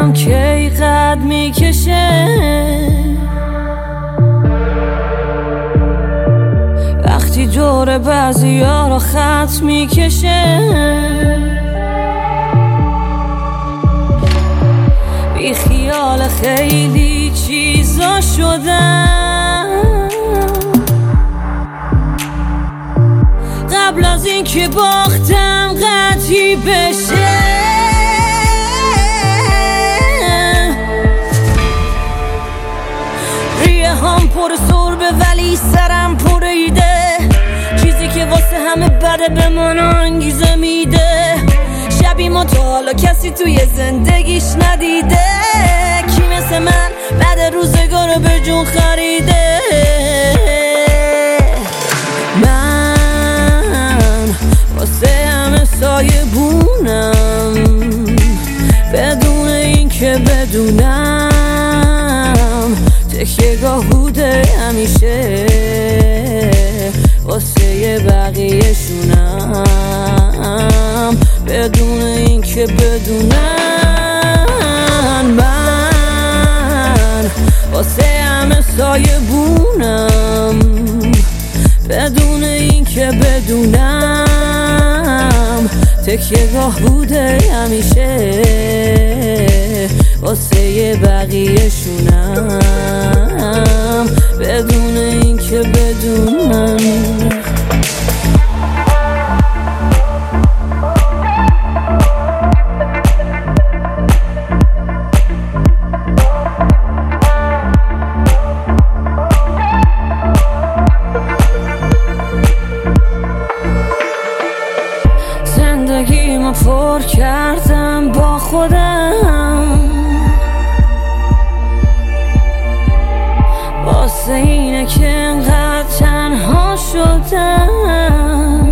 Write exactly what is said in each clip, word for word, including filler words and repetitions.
دلم کی قد میکشه وقتی دور بعضی ها رو خط میکشه بی خیال خیلی چیزا شدم قبل از این که باختم قطعی بشه ریه هم پر سربه ولی سرم پریده چیزی که واسه همه بده به من انگیزه میده شبی ما تا حالا کسی توی زندگیش ندیده کی مثل من بعد روزگار به جون خریده من واسه همه سایه بونم بدون این که بدونم تکیه‌گاه بوده همیشه واسه بقیه شونم بدون این که بدونم من واسه همه سایه بونم بدون این که بدونم تکیه‌گاه بوده همیشه واسه بقیه شونم بدون این که بدونم زندگیمو پر کردم با خودم واسه اینه که انقدر تنها شدم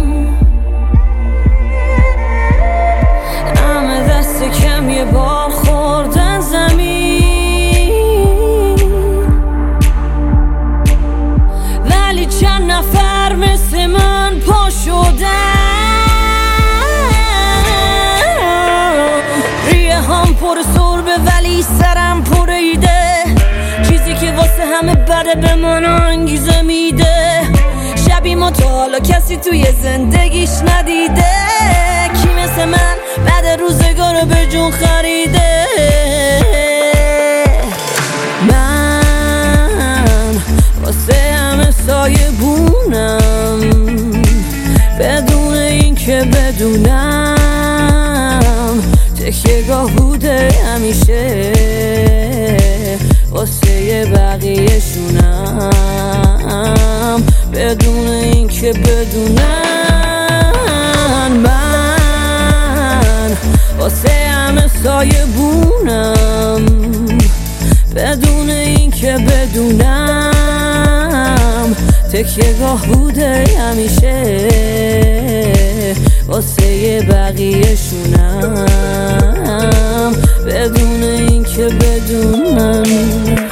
همه دست کم یه بار خوردن زمین ولی چند نفر مثل من پا شدن پر سربه ولی سرم پریده چیزی که واسه همه بده به من انگیزه میده شبی ما تا حالا کسی توی زندگیش ندیده کی مثل من بعد روزگار به جون خریده من واسه همه سایه بونم بدون این که بدونم تکیه‌گاه بوده همیشه واسه بقیه شونم بدون این که بدونم من واسه همه سایه بونم بدون این که بدونم تکیه‌گاه بوده همیشه واسه بقیه شونم بدون این که بدونم